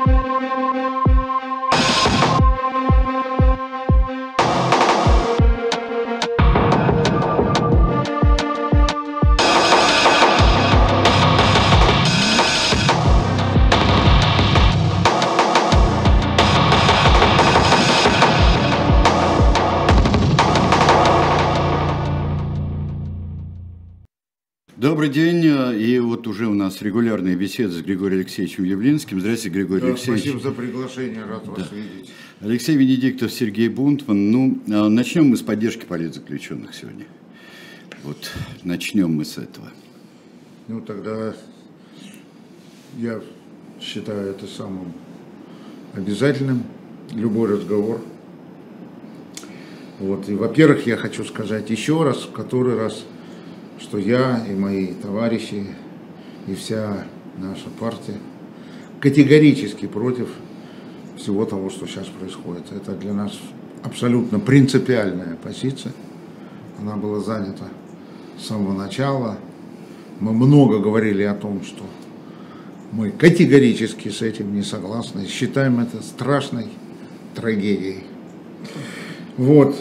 Добрый день, и вот уже у нас регулярные беседы с Григорием Алексеевичем Явлинским. Здравствуйте, Григорий Алексеевич. Спасибо за приглашение, рад вас видеть. Алексей Венедиктов, Сергей Бунтман. Ну, начнем мы с поддержки политзаключенных сегодня. Вот, начнем мы с этого. Ну, тогда я считаю это самым обязательным, любой разговор. Вот, и, во-первых, я хочу сказать еще раз, в который раз, что я и мои товарищи, и вся наша партия категорически против всего того, что сейчас происходит. Это для нас абсолютно принципиальная позиция. Она была занята с самого начала. Мы много говорили о том, что мы категорически с этим не согласны. Считаем это страшной трагедией. Вот.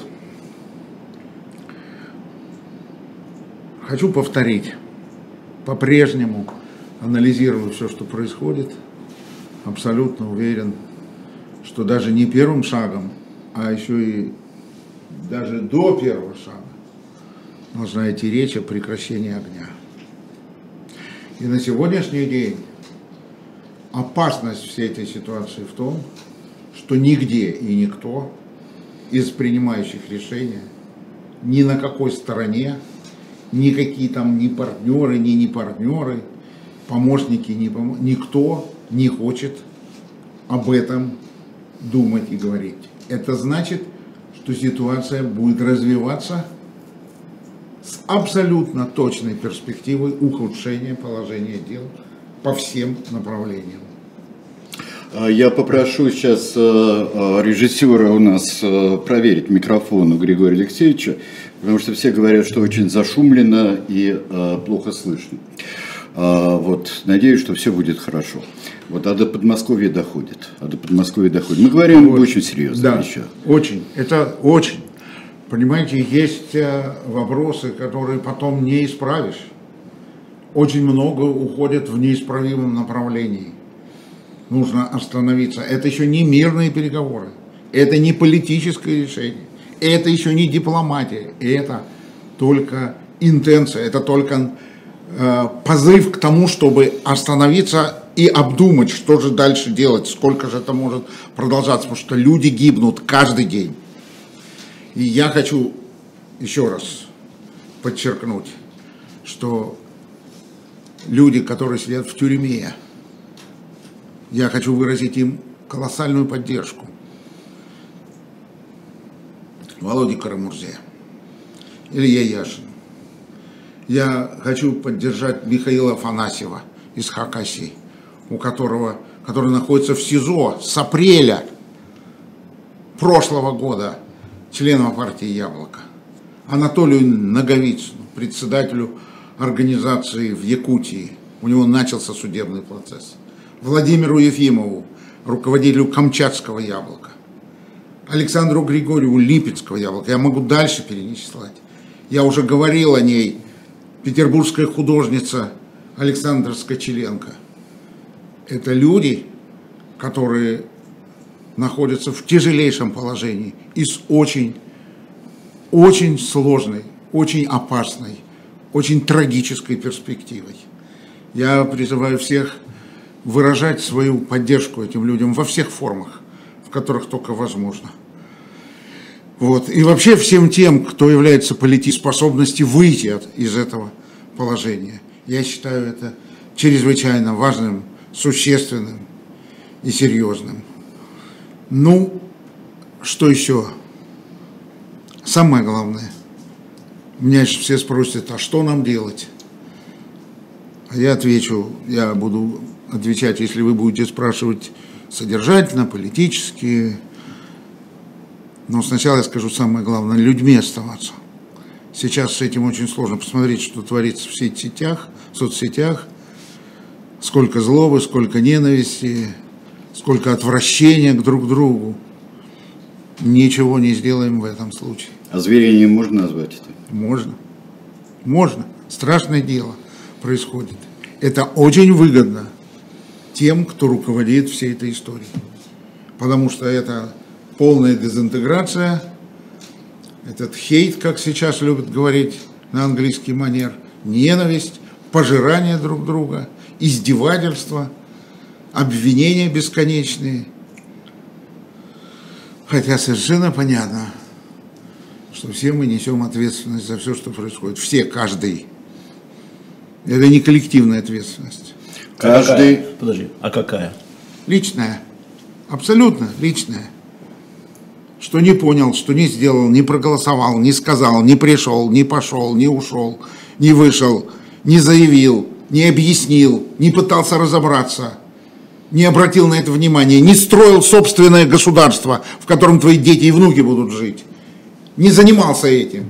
Хочу повторить, по-прежнему анализирую все, что происходит, абсолютно уверен, что даже не первым шагом, а еще и даже до первого шага должна идти речь о прекращении огня. И на сегодняшний день опасность всей этой ситуации в том, что нигде и никто из принимающих решения, ни на какой стороне, никакие там ни партнеры, ни не партнеры, помощники, никто не хочет об этом думать и говорить. Это значит, что ситуация будет развиваться с абсолютно точной перспективой ухудшения положения дел по всем направлениям. Я попрошу сейчас режиссера у нас проверить микрофон у Григория Алексеевича, потому что все говорят, что очень зашумлено и плохо слышно. Вот, надеюсь, что все будет хорошо. Вот, а до Подмосковья доходит. Мы говорим об очень серьезных вещах. Очень. Это очень. Понимаете, есть вопросы, которые потом не исправишь. Очень много уходит в неисправимом направлении. Нужно остановиться. Это еще не мирные переговоры. Это не политическое решение. Это еще не дипломатия. Это только интенция. Это только позыв к тому, чтобы остановиться и обдумать, что же дальше делать, сколько же это может продолжаться. Потому что люди гибнут каждый день. И я хочу еще раз подчеркнуть, что люди, которые сидят в тюрьме, я хочу выразить им колоссальную поддержку. Володе Карамурзе, Илье Яшин. Я хочу поддержать Михаила Афанасьева из Хакасии, который находится в СИЗО с апреля прошлого года, члена партии «Яблоко». Анатолию Наговицыну, председателю организации в Якутии. У него начался судебный процесс. Владимиру Ефимову, руководителю Камчатского «Яблока». Александру Григорьеву, Липецкого «Яблока». Я могу дальше перечислять. Я уже говорил о ней. Петербургская художница Александра Скочеленко. Это люди, которые находятся в тяжелейшем положении и с очень сложной, очень опасной, очень трагической перспективой. Я призываю всех выражать свою поддержку этим людям во всех формах, в которых только возможно. Вот. И вообще всем тем, кто является политоспособностью выйти из этого положения. Я считаю это чрезвычайно важным, существенным и серьезным. Ну, что еще? Самое главное. Меня все спросят, а что нам делать? А я отвечу, я буду отвечать, если вы будете спрашивать содержательно, политически. Но сначала я скажу самое главное, людьми оставаться. Сейчас с этим очень сложно. Посмотреть, что творится в соцсетях, сколько злобы, сколько ненависти, сколько отвращения к друг другу. Ничего не сделаем в этом случае. Озверением можно назвать это? Можно. Можно. Страшное дело происходит. Это очень выгодно тем, кто руководит всей этой историей. Потому что это полная дезинтеграция, этот хейт, как сейчас любят говорить на английский манер, ненависть, пожирание друг друга, издевательство, обвинения бесконечные. Хотя совершенно понятно, что все мы несем ответственность за все, что происходит. Все, каждый. Это не коллективная ответственность. Каждый. Подожди, а какая? Личная. Абсолютно личная. Что не понял, что не сделал, не проголосовал, не сказал, не пришел, не пошел, не ушел, не вышел, не заявил, не объяснил, не пытался разобраться, не обратил на это внимания, не строил собственное государство, в котором твои дети и внуки будут жить, не занимался этим.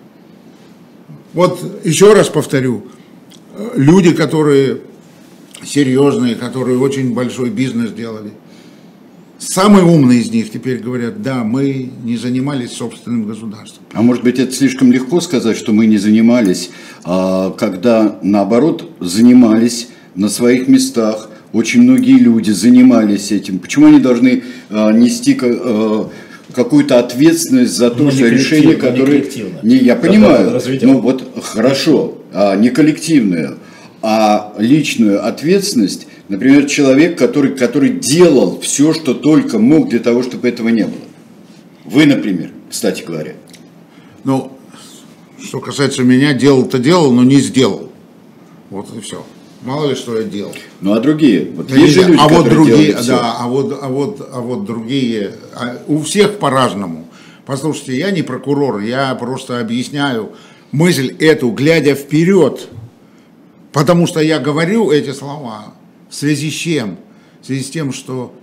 Вот еще раз повторю, люди, которые серьезные, которые очень большой бизнес делали, самые умные из них теперь говорят: да, мы не занимались собственным государством. А может быть, это слишком легко сказать, что мы не занимались, когда наоборот занимались на своих местах. Очень многие люди занимались этим. Почему они должны нести какую-то ответственность за то, что решение, которое... Я понимаю, ну вот хорошо, не коллективную, а личную ответственность. Например, человек, который делал все, что только мог для того, чтобы этого не было. Вы, например, кстати говоря. Ну, что касается меня, делал-то делал, но не сделал. Вот и все. Мало ли, что я делал. Ну, а другие? Вот да, есть же люди, а вот другие, да, а вот другие, у всех по-разному. Послушайте, я не прокурор, я просто объясняю мысль эту, глядя вперед. Потому что я говорю эти слова в связи с чем? В связи с тем, что,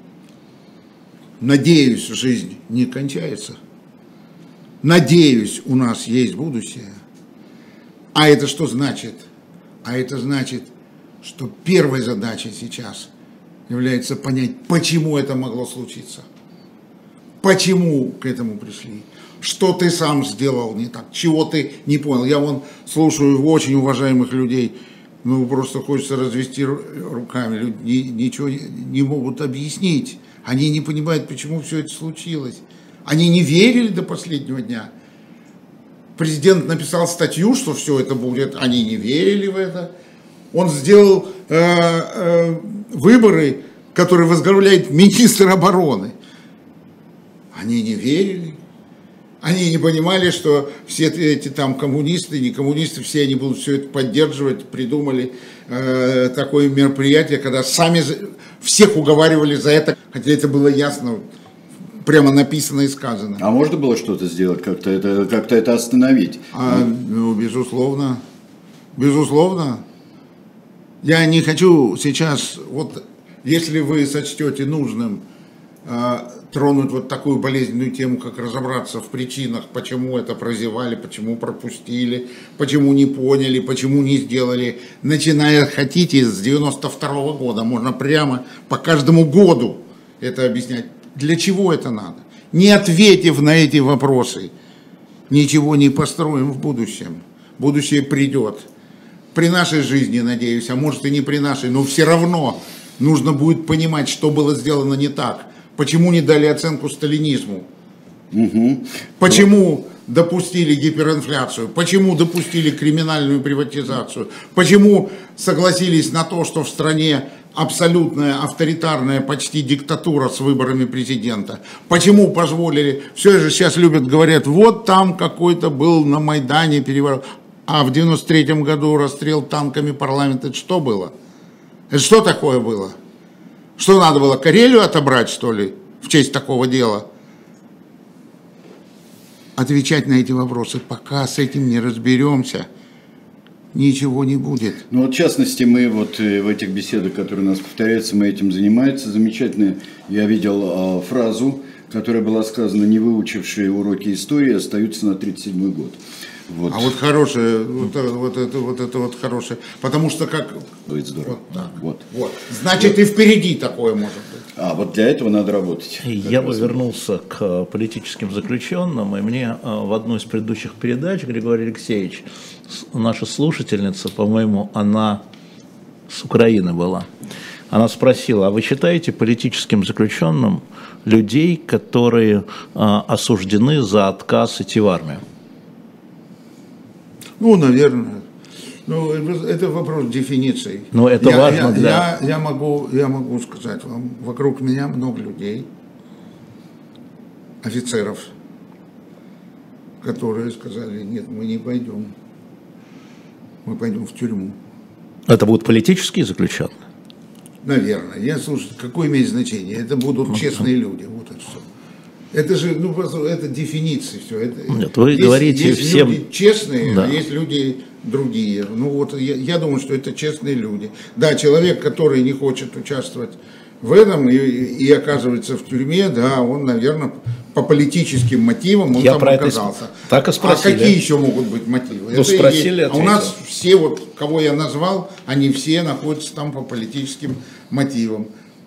надеюсь, жизнь не кончается. Надеюсь, у нас есть будущее. А это что значит? А это значит, что первой задачей сейчас является понять, почему это могло случиться. Почему к этому пришли. Что ты сам сделал не так, чего ты не понял. Я вон слушаю очень уважаемых людей, ну просто хочется развести руками. Люди ничего не могут объяснить. Они не понимают, почему все это случилось. Они не верили до последнего дня. Президент написал статью, что все это будет. Они не верили в это. Он сделал выборы, которые возглавляет министр обороны. Они не верили. Они не понимали, что все эти там коммунисты, не коммунисты, все они будут все это поддерживать. Придумали такое мероприятие, когда сами всех уговаривали за это, хотя это было ясно, прямо написано и сказано. А можно было что-то сделать, как-то это остановить? Ну, безусловно. Безусловно. Я не хочу сейчас, вот если вы сочтете нужным тронуть вот такую болезненную тему, как разобраться в причинах, почему это прозевали, почему пропустили, почему не поняли, почему не сделали, начиная, хотите, с 92-го года, можно прямо по каждому году это объяснять. Для чего это надо? Не ответив на эти вопросы, ничего не построим в будущем. Будущее придет. При нашей жизни, надеюсь, а может и не при нашей, но все равно нужно будет понимать, что было сделано не так. Почему не дали оценку сталинизму? Почему допустили гиперинфляцию? Почему допустили криминальную приватизацию? Почему согласились на то, что в стране абсолютная авторитарная почти диктатура с выборами президента? Почему позволили? Все же сейчас любят, говорят, вот там какой-то был на Майдане переворот. А в 93-м году расстрел танками парламента, это что было? Это что такое было? Что надо было, Карелию отобрать, что ли, в честь такого дела? Отвечать на эти вопросы, пока с этим не разберемся, ничего не будет. Ну вот в частности, мы вот в этих беседах, которые у нас повторяются, мы этим занимаемся. Замечательно, я видел фразу, которая была сказана: не выучившие уроки истории остаются на 37-й год. Вот. А вот хорошее, вот это хорошее, потому что как... Будет здорово. Вот так. Вот. Вот. Значит, и впереди такое может быть. А вот для этого надо работать. Я бы вернулся к политическим заключенным, и мне в одной из предыдущих передач Григорий Алексеевич, наша слушательница, по-моему, она с Украины была, она спросила: а вы считаете политическим заключенным людей, которые осуждены за отказ идти в армию? Ну, наверное. Ну, это вопрос дефиниции. Но это важно для... Я могу сказать вам, вокруг меня много людей, офицеров, которые сказали: нет, мы не пойдем, мы пойдем в тюрьму. Это будут политические заключенные? Наверное. Слушай, какое имеет значение? Это будут честные люди, вот это все. Это же, ну, просто, это дефиниция, все. Нет, вы говорите есть всем... люди честные, да. А есть люди другие. Ну, вот я думаю, что это честные люди. Да, человек, который не хочет участвовать в этом и оказывается в тюрьме, да, он, наверное, по политическим мотивам он там оказался. Так и спросили. А какие еще могут быть мотивы? Ну, спросили, а у нас все, вот, кого я назвал, они все находятся там по политическим мотивам.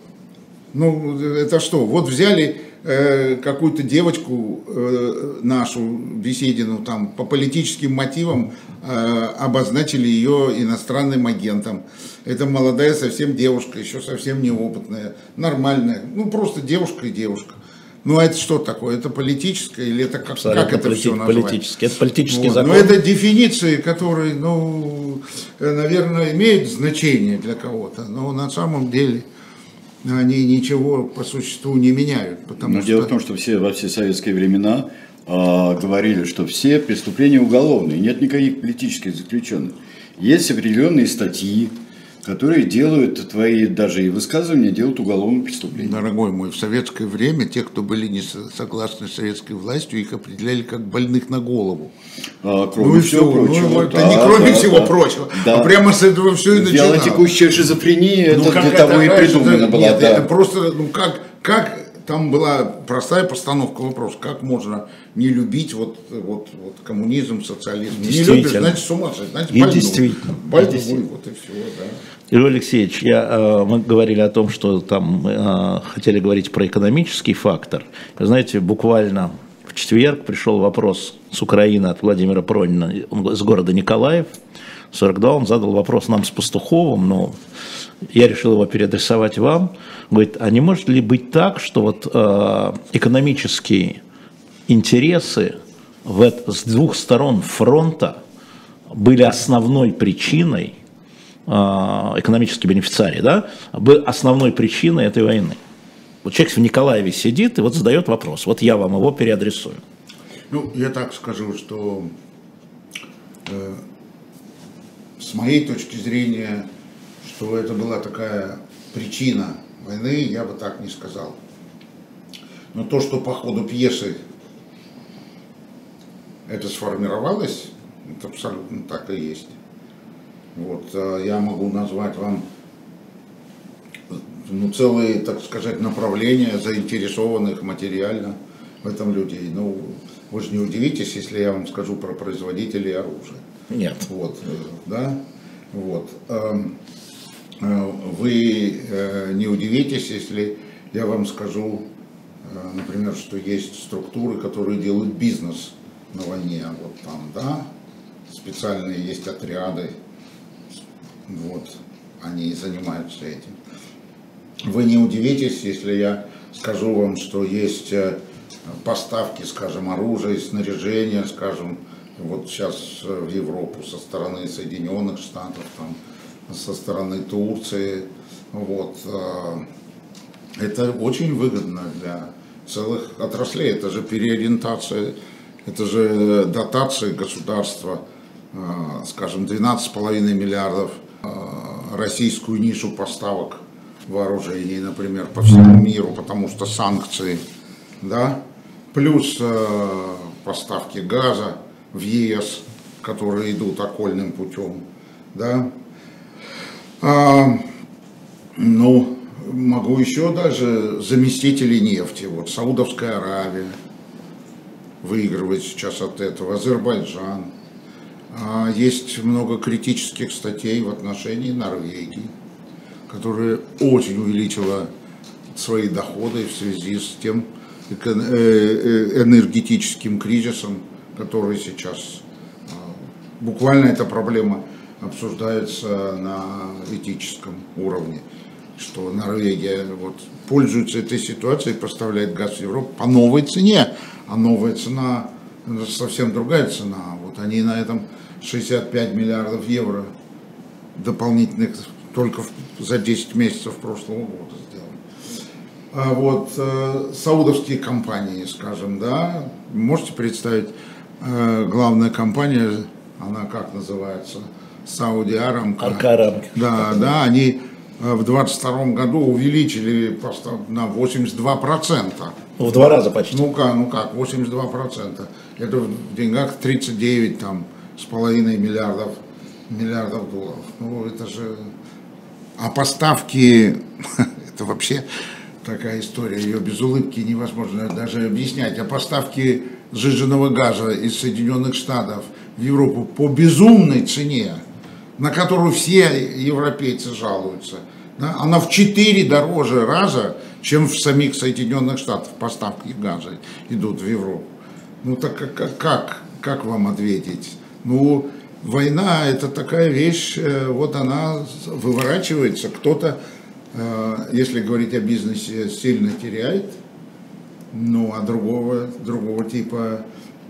Ну, это что? Вот взяли какую-то девочку нашу, Беседину, там, по политическим мотивам обозначили ее иностранным агентом. Это молодая совсем девушка, еще совсем неопытная, нормальная, ну, просто девушка и девушка. Ну, а это что такое? Это политическое или это как это все назвать? Политическое. Это политический вот. закон. Но это дефиниции, которые, ну, наверное, имеют значение для кого-то, но на самом деле они ничего по существу не меняют. Но дело в том, что во все советские времена говорили, что все преступления уголовные, нет никаких политических заключенных. Есть определенные статьи, которые делают твои даже и высказывания, делают уголовным преступлением. Дорогой мой, в советское время те, кто были не согласны с советской властью, их определяли как больных на голову. Кроме всего прочего. Ну, это не кроме всего прочего, а прямо с этого все и начиналось. Вялотекущая шизофрения, это для того и придумано было. Нет, это просто, ну как там была простая постановка вопроса, как можно не любить вот коммунизм, социализм. Не любишь, значит, с ума сойти, значит, больной. Действительно. Вот и все, да. Григорий Алексеевич, мы говорили о том, что там хотели говорить про экономический фактор. Вы знаете, буквально в четверг пришел вопрос с Украины от Владимира Пронина, он из города Николаев, 42, он задал вопрос нам с Пастуховым, но я решил его переадресовать вам. Говорит, а не может ли быть так, что вот экономические интересы с двух сторон фронта были основной причиной, экономические бенефициарии, да, были основной причиной этой войны? Вот человек в Николаеве сидит и вот задает вопрос, вот я вам его переадресую. Ну, я так скажу, что с моей точки зрения, что это была такая причина войны, я бы так не сказал. Но то, что по ходу пьесы это сформировалось, это абсолютно так и есть. Вот, я могу назвать вам целые, так сказать, направления заинтересованных материально в этом людей. Ну, вы же не удивитесь, если я вам скажу про производителей оружия. Нет. Вот, да, вот. Вы не удивитесь, если я вам скажу, например, что есть структуры, которые делают бизнес на войне. Вот там, да, специальные есть отряды, вот, они занимаются этим. Вы не удивитесь, если я скажу вам, что есть поставки, скажем, оружия, снаряжения, скажем, вот сейчас в Европу со стороны Соединенных Штатов, там, со стороны Турции. Вот. Это очень выгодно для целых отраслей. Это же переориентация, это же дотации государства, скажем, 12,5 миллиардов российскую нишу поставок вооружений, например, по всему миру, потому что санкции, да, плюс поставки газа в ЕС, которые идут окольным путем, да. Ну, могу еще даже заместители нефти, вот Саудовская Аравия выигрывает сейчас от этого, Азербайджан. Есть много критических статей в отношении Норвегии, которая очень увеличила свои доходы в связи с тем энергетическим кризисом, который сейчас буквально эта проблема обсуждается на этическом уровне, что Норвегия вот пользуется этой ситуацией, поставляет газ в Европу по новой цене, а новая цена совсем другая цена. Вот они на этом 65 миллиардов евро дополнительных только за 10 месяцев прошлого года сделали. А вот саудовские компании, скажем, да, можете представить, главная компания, она как называется, Saudi Aramco. Да, они в 2022 году увеличили на 82%. В 2 раза почти. Ну как, 82%. Это в деньгах 39,5 миллиардов долларов. Ну это же... А поставки, это вообще такая история, ее без улыбки невозможно даже объяснять. А поставки сжиженного газа из Соединенных Штатов в Европу по безумной цене, на которую все европейцы жалуются, да, она в 4 дороже раза, чем в самих Соединенных Штатах поставки газа идут в Европу. Ну так как вам ответить? Ну, война это такая вещь, вот она выворачивается, кто-то, если говорить о бизнесе, сильно теряет, ну а другого типа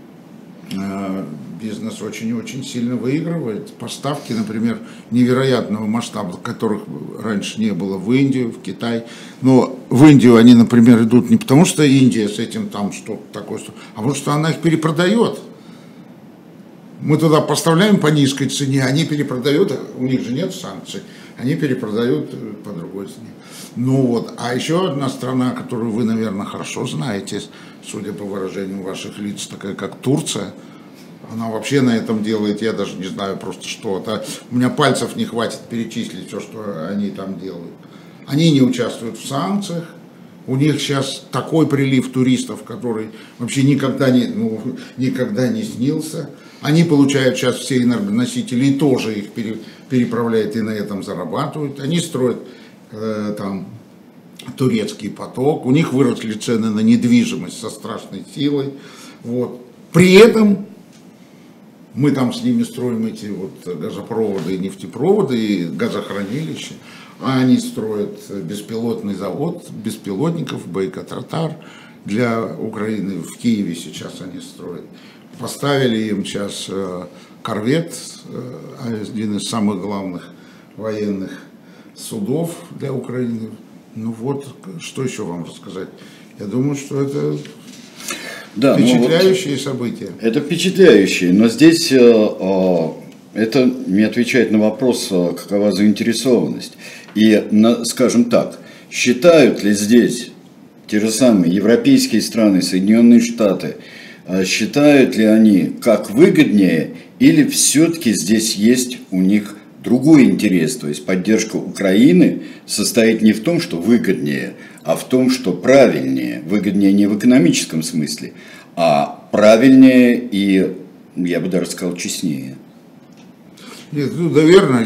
бизнес очень-очень сильно выигрывает. Поставки, например, невероятного масштаба, которых раньше не было в Индию, в Китай. Но в Индию они, например, идут не потому, что Индия с этим там что-то такое, а потому что она их перепродает. Мы туда поставляем по низкой цене, они перепродают, у них же нет санкций, они перепродают по другой цене. Ну вот, а еще одна страна, которую вы, наверное, хорошо знаете, судя по выражению ваших лиц, такая как Турция, она вообще на этом делает, я даже не знаю просто что. У меня пальцев не хватит перечислить все, что они там делают. Они не участвуют в санкциях, у них сейчас такой прилив туристов, который вообще никогда не снился. Они получают сейчас все энергоносители и тоже их переправляют и на этом зарабатывают. Они строят там турецкий поток, у них выросли цены на недвижимость со страшной силой. Вот. При этом мы там с ними строим эти вот газопроводы и нефтепроводы, и газохранилища, а они строят беспилотный завод беспилотников, Байкотар для Украины, в Киеве сейчас они строят. Поставили им сейчас корвет, один из самых главных военных судов для Украины. Ну вот, что еще вам рассказать? Я думаю, что это впечатляющие события. Это впечатляющие, но здесь это не отвечает на вопрос, какова заинтересованность. И, скажем так, считают ли здесь те же самые европейские страны, Соединенные Штаты, считают ли они как выгоднее, или все-таки здесь есть у них другой интерес, то есть поддержка Украины состоит не в том, что выгоднее, а в том, что правильнее. Выгоднее не в экономическом смысле, а правильнее и, я бы даже сказал, честнее. Нет, ну, наверное,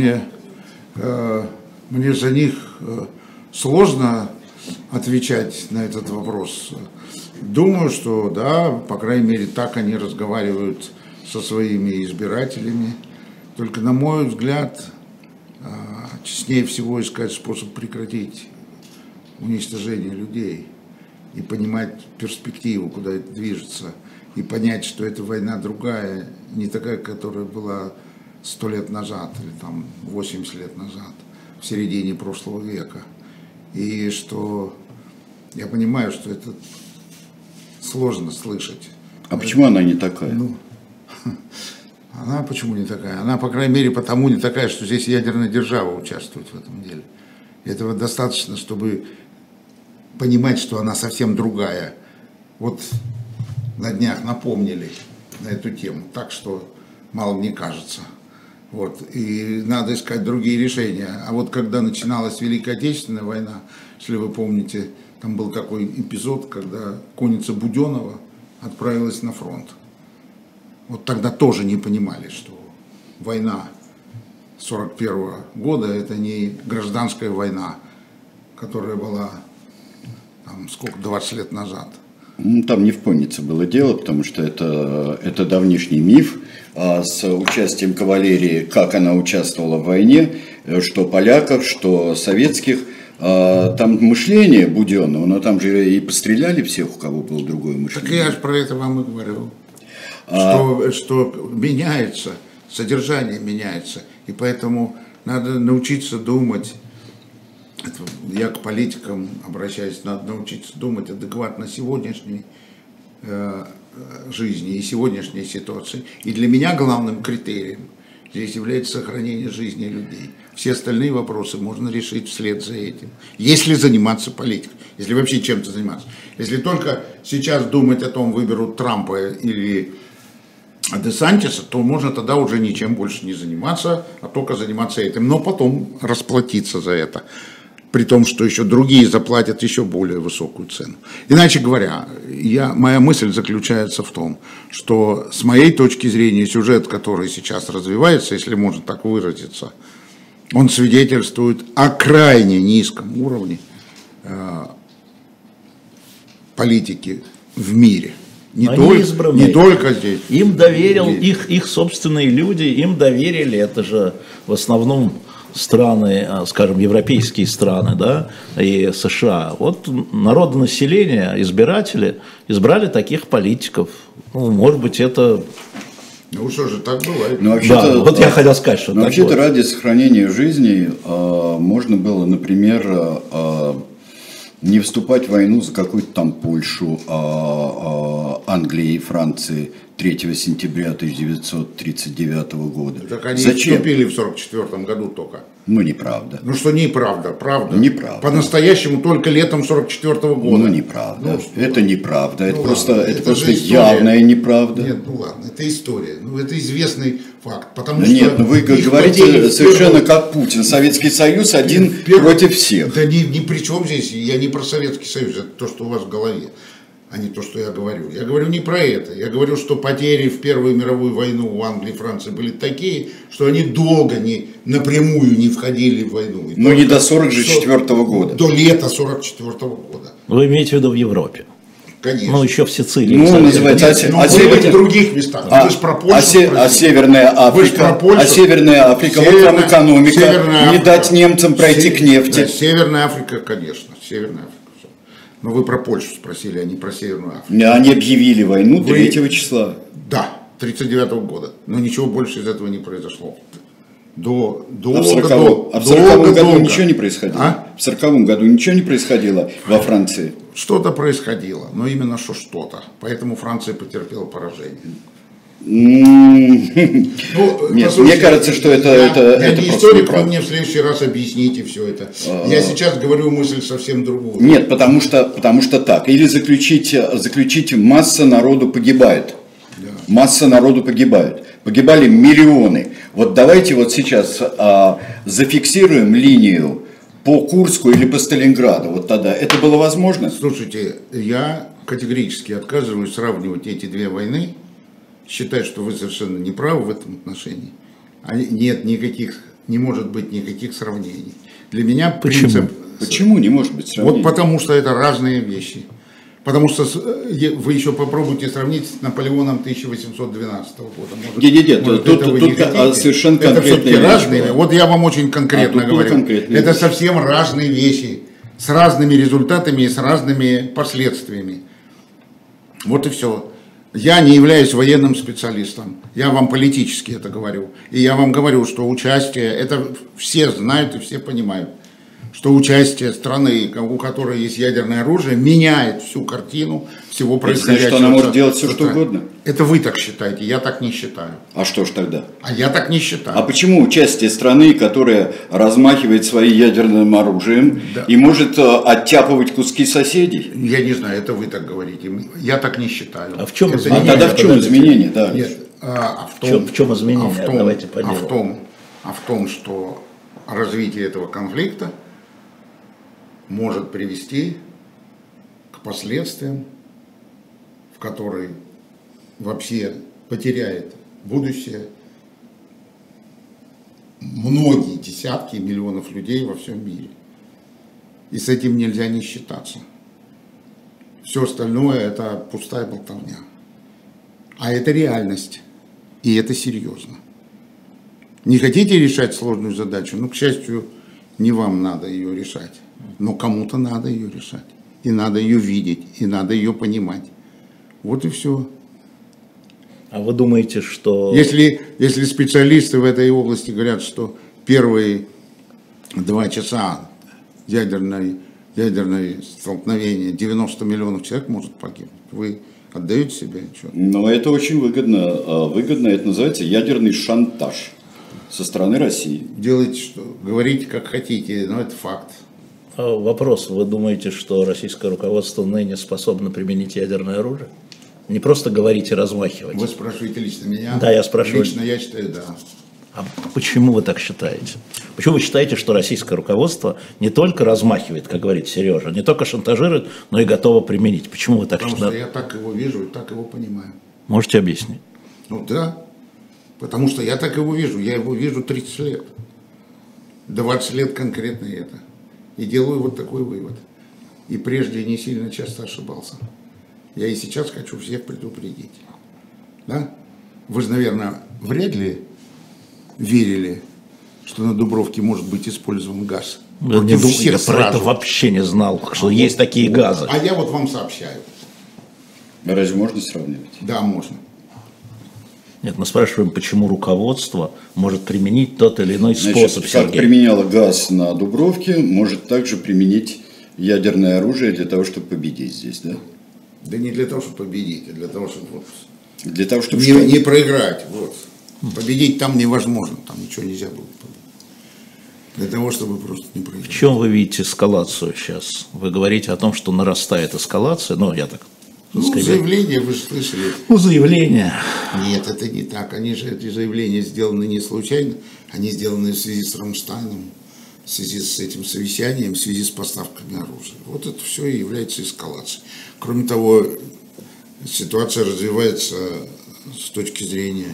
мне за них сложно отвечать на этот вопрос. Думаю, что да, по крайней мере, так они разговаривают со своими избирателями. Только, на мой взгляд, честнее всего искать способ прекратить уничтожение людей и понимать перспективу, куда это движется, и понять, что эта война другая, не такая, которая была 100 лет назад или там 80 лет назад, в середине прошлого века. И что я понимаю, что это сложно слышать. А почему она не такая? Ну, она почему не такая? Она, по крайней мере, потому не такая, что здесь ядерная держава участвует в этом деле. Этого достаточно, чтобы понимать, что она совсем другая. Вот на днях напомнили на эту тему, так что мало не кажется. Вот. И надо искать другие решения. А вот когда начиналась Великая Отечественная война, если вы помните, там был такой эпизод, когда конница Буденова отправилась на фронт. Вот тогда тоже не понимали, что война 1941 года это не гражданская война, которая была там сколько, 20 лет назад. Ну, там не в коннице было дело, потому что это давнишний миф с участием кавалерии, как она участвовала в войне, что поляков, что советских. Там мышление буденного, но там же и постреляли всех, у кого было другое мышление. Так я же про это вам и говорю. Что меняется, содержание меняется. И поэтому надо научиться думать, я к политикам обращаюсь, надо научиться думать адекватно сегодняшней жизни и сегодняшней ситуации. И для меня главным критерием здесь является сохранение жизни людей. Все остальные вопросы можно решить вслед за этим. Если заниматься политикой, если вообще чем-то заниматься. Если только сейчас думать о том, выберут Трампа или Десантиса, то можно тогда уже ничем больше не заниматься, а только заниматься этим. Но потом расплатиться за это. При том, что еще другие заплатят еще более высокую цену. Иначе говоря, моя мысль заключается в том, что с моей точки зрения сюжет, который сейчас развивается, если можно так выразиться, он свидетельствует о крайне низком уровне политики в мире. Не только здесь. Им доверил, их собственные люди, им доверили, это же в основном страны, скажем, европейские страны, да, и США. Вот народонаселение, избиратели избрали таких политиков. Ну, может быть, это... Ну что же, так бывает. Да, вот я хотел сказать, что вообще-то ради сохранения жизни можно было, например, не вступать в войну за какую-то там Польшу, Англии и Франции 3 сентября 1939 года. Так они вступили в 1944 году только. Ну, неправда. Ну, что неправда, правда. Неправда. По-настоящему только летом 1944 года. Ну, неправда. Это неправда. Ну, это просто явная неправда. Нет, ну ладно, это история. Ну, это известный факт. Потому нет, что вы говорите совершенно как Путин. Советский Союз один против всех. Да ни при чем здесь. Я не про Советский Союз. Это то, что у вас в голове. А не то, что я говорю. Я говорю не про это. Я говорю, что потери в Первую мировую войну у Англии и Франции были такие, что они долго напрямую не входили в войну. Но не до 1944 года. До лета 1944 года. Вы имеете в виду в Европе? Конечно. Ну, еще в Сицилии. Ну, называется... в других местах. Вы же про Польшу Северная Африка. Северная Африка. Вот там экономика. Не дать немцам пройти к нефти. Северная Африка, конечно. Северная Африка. Но вы про Польшу спросили, а не про Северную Африку. Они объявили войну 3 числа. Да, 1939 года. Но ничего больше из этого не произошло. А в 1940 году ничего не происходило? В 1940 году ничего не происходило во Франции? Что-то происходило, но именно что-то. Поэтому Франция потерпела поражение. Нет, мне кажется, что это я не историк, вы мне в следующий раз объясните все это. Я сейчас говорю мысль совсем другую. Нет, потому что так. Или заключить масса народу погибает. Да. Масса народу погибает. Погибали миллионы. Вот давайте вот сейчас зафиксируем линию по Курску или по Сталинграду. Вот тогда это было возможно? Слушайте, я категорически отказываюсь сравнивать эти две войны. Считаю, что вы совершенно не правы в этом отношении. Нет не может быть никаких сравнений. Для меня принцип... Почему не может быть сравнений? Вот потому что это разные вещи. Потому что вы еще попробуйте сравнить с Наполеоном 1812 года. Нет, тут совершенно конкретные это все-таки разные. Вот я вам очень конкретно говорю. Это совсем разные вещи. С разными результатами и с разными последствиями. Вот и все. Я не являюсь военным специалистом, я вам политически это говорю. И я вам говорю, что участие, это все знают и все понимают, что участие страны, у которой есть ядерное оружие, меняет всю картину всего происходящего. Это значит, что она может делать все, что угодно? Это вы так считаете, я так не считаю. А что ж тогда? А я так не считаю. А почему участие страны, которая размахивает своим ядерным оружием и может оттяпывать куски соседей? Я не знаю, это вы так говорите. Я так не считаю. А в чем изменение? А тогда в чем изменение? Да. Нет, в чем изменение? Давайте по делу. В том, что развитие этого конфликта может привести к последствиям, в которые вообще потеряет будущее многие десятки миллионов людей во всем мире. И с этим нельзя не считаться. Все остальное это пустая болтовня. А это реальность. И это серьезно. Не хотите решать сложную задачу? Ну, к счастью, не вам надо ее решать. Но кому-то надо ее решать. И надо ее видеть, и надо ее понимать. Вот и все. А вы думаете, что... Если специалисты в этой области говорят, что первые 2 часа ядерное столкновение 90 миллионов человек может погибнуть, вы отдаете себе отчет? Но это очень выгодно. Выгодно это называется ядерный шантаж со стороны России. Делайте что, говорите как хотите, но это факт. Вопрос. Вы думаете, что российское руководство ныне способно применить ядерное оружие? Не просто говорить и размахивать. Вы спрашиваете лично меня? Да, я спрашиваю. Лично я считаю, да. А почему вы так считаете? Почему вы считаете, что российское руководство не только размахивает, как говорит Сережа, не только шантажирует, но и готово применить? Почему вы так считаете? Потому что я так его вижу и так его понимаю. Можете объяснить? Ну да. Потому что я так его вижу. Я его вижу 30 лет. 20 лет конкретно это. И делаю вот такой вывод. И прежде не сильно часто ошибался. Я и сейчас хочу всех предупредить. Да? Вы же, наверное, вряд ли верили, что на Дубровке может быть использован газ. Я про это вообще не знал, что есть такие газы. А я вот вам сообщаю. Разве можно сравнивать? Да, можно. Нет, мы спрашиваем, почему руководство может применить тот или иной способ, как Сергей. применяло газ на Дубровке, может также применить ядерное оружие для того, чтобы победить здесь, да? Да не для того, чтобы победить, а для того, чтобы вот Для того, чтобы не проиграть. Вот. Победить там невозможно, там ничего нельзя будет победить. Для того, чтобы просто не проиграть. В чем вы видите эскалацию сейчас? Вы говорите о том, что нарастает эскалация, ну, я так... Заявления, вы же слышали. Заявления. Нет, это не так. Эти заявления сделаны не случайно. Они сделаны в связи с Рамштайном, в связи с этим совещанием, в связи с поставками оружия. Вот это все и является эскалацией. Кроме того, ситуация развивается с точки зрения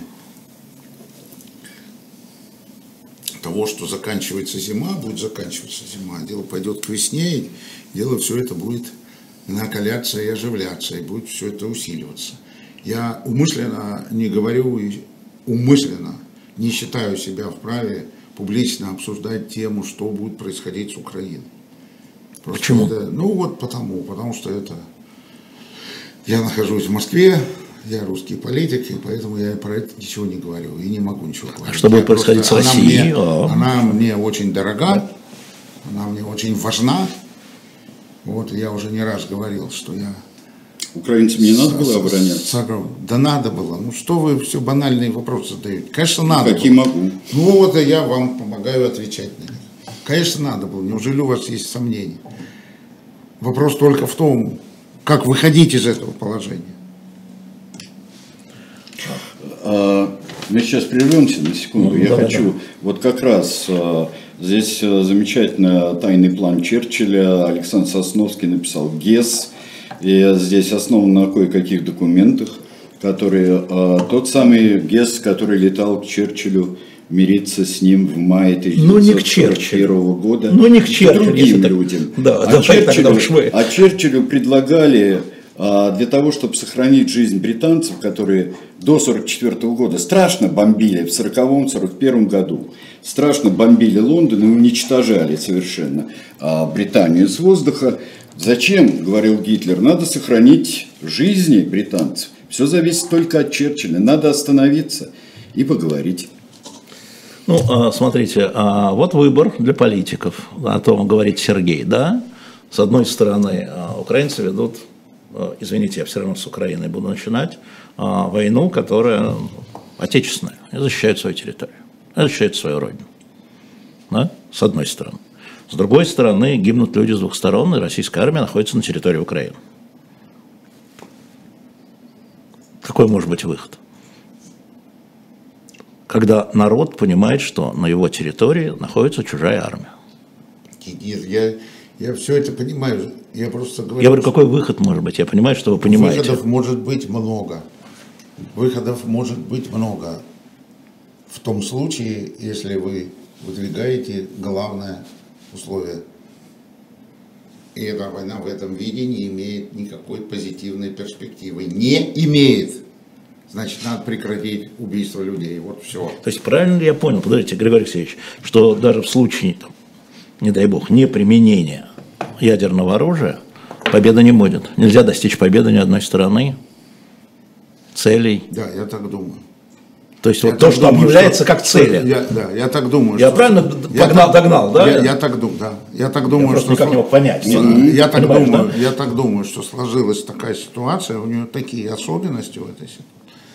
того, что заканчивается зима, будет заканчиваться зима, дело пойдет к весне, и дело все это будет накаляться и оживляться, и будет все это усиливаться. Я умышленно не говорю, умышленно не считаю себя вправе публично обсуждать тему, что будет происходить с Украиной. Просто почему? Потому что это... Я нахожусь в Москве, я русский политик, и поэтому я про это ничего не говорю и не могу ничего говорить. А что будет происходить с Россией? Она мне очень дорога, она мне очень важна. Вот я уже не раз говорил, что я... Украинцам не надо было обороняться? Да надо было. Ну что вы все банальные вопросы задаете? Конечно, надо Какие было. могу. Ну вот и я вам помогаю отвечать на них. Конечно, надо было. Неужели у вас есть сомнения? Вопрос только в том, как выходить из этого положения. Мы сейчас прервемся на секунду. Я хочу вот как раз... Здесь замечательно тайный план Черчилля. Александр Сосновский написал ГЕС. И здесь основан на кое-каких документах, которые... Тот самый ГЕС, который летал к Черчиллю мириться с ним в мае 1941 года. Ну не к Черчиллю. Другим людям. Да, Черчиллю предлагали... Для того, чтобы сохранить жизнь британцев, которые до 1944 года страшно бомбили в 1940-1941 году, страшно бомбили Лондон и уничтожали совершенно Британию с воздуха. Зачем, говорил Гитлер, надо сохранить жизни британцев. Все зависит только от Черчилля. Надо остановиться и поговорить. Ну, смотрите, вот выбор для политиков. О том говорит Сергей, да? С одной стороны, украинцы ведут... Извините, я все равно с Украиной буду начинать, войну, которая отечественная, и защищает свою территорию, защищает свою родину, да? С одной стороны. С другой стороны, гибнут люди с двух сторон, и российская армия находится на территории Украины. Какой может быть выход? Когда народ понимает, что на его территории находится чужая армия. Нет, я все это понимаю. Я просто говорю. Я говорю, какой выход может быть? Я понимаю, что вы понимаете. Выходов может быть много. Выходов может быть много. В том случае, если вы выдвигаете главное условие. И эта война в этом виде не имеет никакой позитивной перспективы. Не имеет. Значит, надо прекратить убийство людей. Вот все. То есть правильно ли я понял, подождите, Григорий Алексеевич, что даже в случае, там, не дай бог, неприменения ядерного оружия победы не будет? Нельзя достичь победы ни одной стороны, целей? Да, я так думаю. То есть вот то, что объявляется как цели. Я так думаю. Я правильно догнал, да? Я так думаю, да. Я так думаю, просто никак не мог понять. Я так думаю, что сложилась такая ситуация, у нее такие особенности в этой ситуации,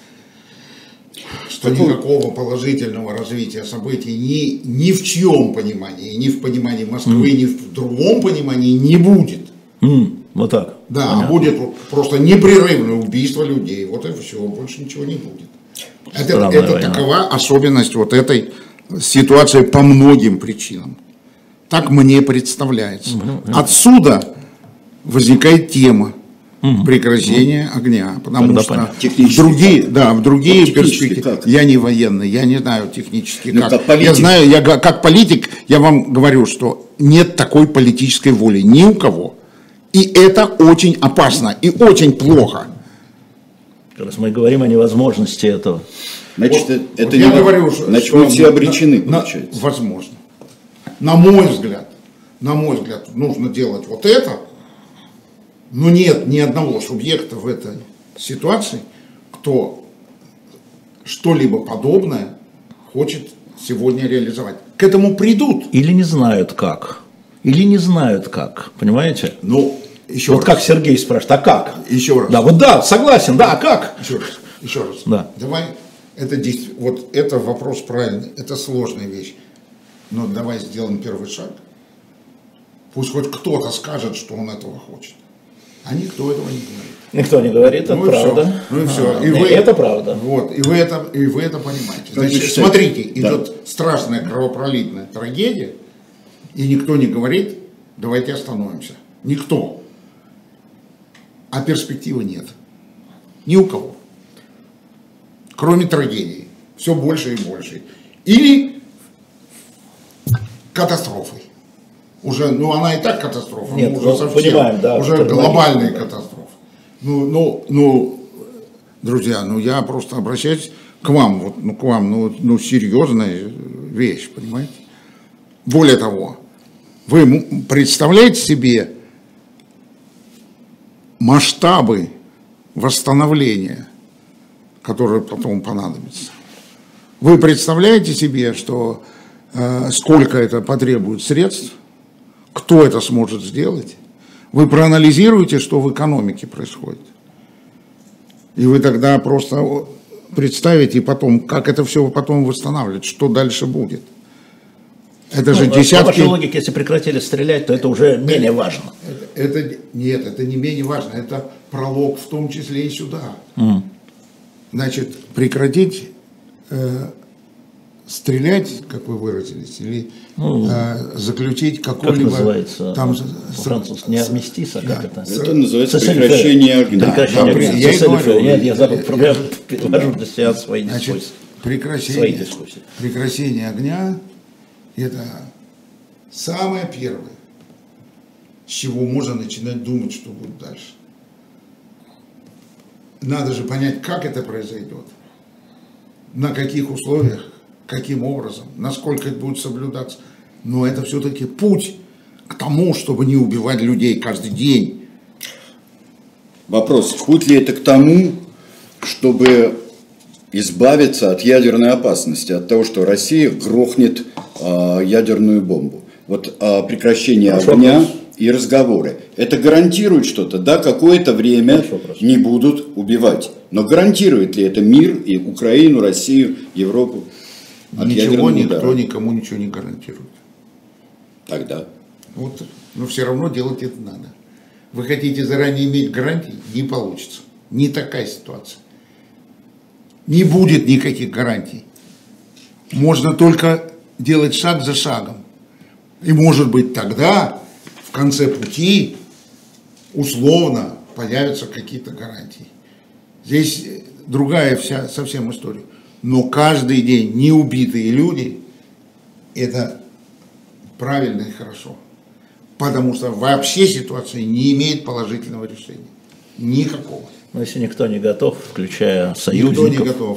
что никакого положительного развития событий ни в чьем понимании, ни в понимании Москвы, ни в другом понимании не будет. Вот так. Да, понятно. Будет просто непрерывное убийство людей. Вот и все, больше ничего не будет. Это такова особенность вот этой ситуации по многим причинам. Так мне представляется. Отсюда возникает тема прекращения огня. Потому что в другие перспективы, я не военный, я не знаю технически как. Я знаю, как политик, я вам говорю, что нет такой политической воли ни у кого. И это очень опасно и очень плохо. Раз мы говорим о невозможности этого. Значит, вот, это я говорю, значит, мы все обречены, получается. Возможно. На мой взгляд, нужно делать вот это, но нет ни одного субъекта в этой ситуации, кто что-либо подобное хочет сегодня реализовать. К этому придут. Или не знают как. Понимаете? Ну, еще вот раз. Как Сергей спрашивает, а как? Еще раз. Да, вот да, согласен, да, а как? Еще раз. Да. Давай, вот это вопрос правильный, это сложная вещь. Но давай сделаем первый шаг. Пусть хоть кто-то скажет, что он этого хочет. А никто этого не говорит. Никто не говорит, это правда. Ну и все. Это правда. Вот, и вы это понимаете. Значит, смотрите, идет страшная кровопролитная трагедия, и никто не говорит, давайте остановимся. Никто. А перспективы нет. Ни у кого. Кроме трагедии. Все больше и больше. Или катастрофой. Уже, она и так катастрофа. Нет, уже совсем, понимаем, да, уже глобальная катастрофа. Друзья, я просто обращаюсь к вам, серьезная вещь, понимаете? Более того, вы представляете себе масштабы восстановления, которые потом понадобятся? Вы представляете себе, что сколько это потребует средств? Кто это сможет сделать? Вы проанализируете, что в экономике происходит. И вы тогда просто представите потом, как это все потом восстанавливать, что дальше будет. Это же десятки... По вашей логике, если прекратили стрелять, то это уже менее важно. Нет, это не менее важно. Это пролог в том числе и сюда. Значит, прекратить стрелять, как вы выразились, или заключить какой-либо... Как называется там по-французски? Не армистис, а как это? Это называется прекращение огня. Я забыл, я перевожу для себя свои дискуссии. Прекращение огня – это самое первое, с чего можно начинать думать, что будет дальше. Надо же понять, как это произойдет, на каких условиях, каким образом, насколько это будет соблюдаться. Но это все-таки путь к тому, чтобы не убивать людей каждый день. Вопрос, путь ли это к тому, чтобы избавиться от ядерной опасности, от того, что Россия грохнет ядерную бомбу? Вот прекращение огня и разговоры. Это гарантирует что-то? Да, какое-то время не будут убивать. Но гарантирует ли это мир и Украину, Россию, Европу? Ничего, никто никому ничего не гарантирует. Тогда. Вот, но все равно делать это надо. Вы хотите заранее иметь гарантии? Не получится. Не такая ситуация. Не будет никаких гарантий. Можно только делать шаг за шагом. И может быть тогда в конце пути условно появятся какие-то гарантии. Здесь другая вся совсем история. Но каждый день неубитые люди – это правильно и хорошо. Потому что вообще ситуация не имеет положительного решения. Никакого. Но если никто не готов, включая Никто союзников, не готов.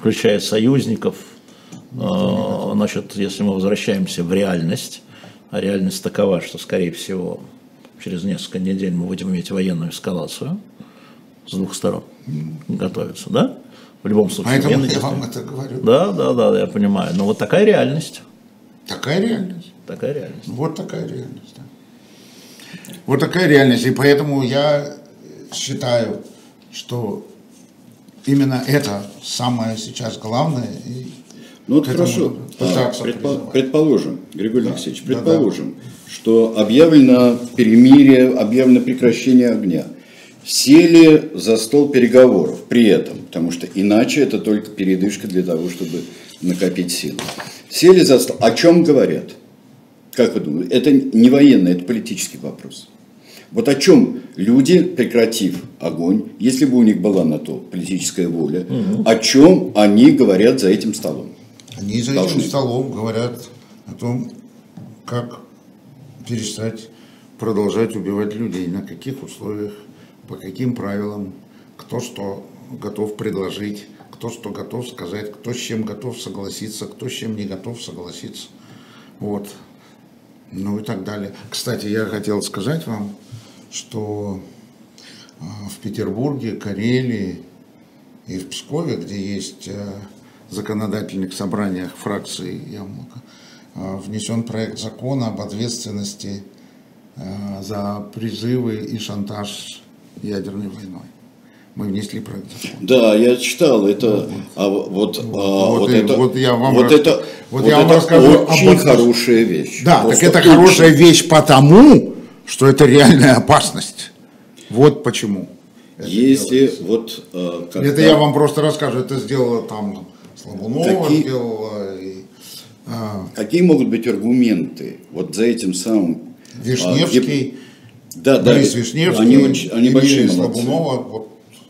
значит, если мы возвращаемся в реальность, а реальность такова, что, скорее всего, через несколько недель мы будем иметь военную эскалацию с двух сторон, готовиться, да? В любом случае. Поэтому я вам это говорю. Да, я понимаю. Но вот такая реальность. Такая реальность. Такая реальность. Вот такая реальность. Да. Вот такая реальность. И поэтому я считаю, что именно это самое сейчас главное. И ну вот хорошо, предположим, Григорий Алексеевич, предположим, что объявлено перемирие, объявлено прекращение огня. Сели за стол переговоров при этом, потому что иначе это только передышка для того, чтобы накопить силы. Сели за стол. О чем говорят? Как вы думаете? Это не военный, это политический вопрос. Вот о чем люди, прекратив огонь, если бы у них была на то политическая воля, о чем они говорят за этим столом? Они за этим столом говорят о том, как перестать продолжать убивать людей, на каких условиях, по каким правилам, кто что готов предложить, кто что готов сказать, кто с чем готов согласиться, кто с чем не готов согласиться. Вот. Ну и так далее. Кстати, я хотел сказать вам, что в Петербурге, Карелии и в Пскове, где есть законодательных собраниях фракции Яблоко, внесен проект закона об ответственности за призывы и шантаж ядерной войной. Мы внесли проект закона. Да, я читал это. Я вам это расскажу очень хорошая вещь. Да, так это хорошая вещь потому, что это реальная опасность. Вот почему. Если это я вам просто расскажу. Это сделала там Слабунова, Какие могут быть аргументы вот за этим самым Вишневский, Борис Вишневский, они большие Слабунова.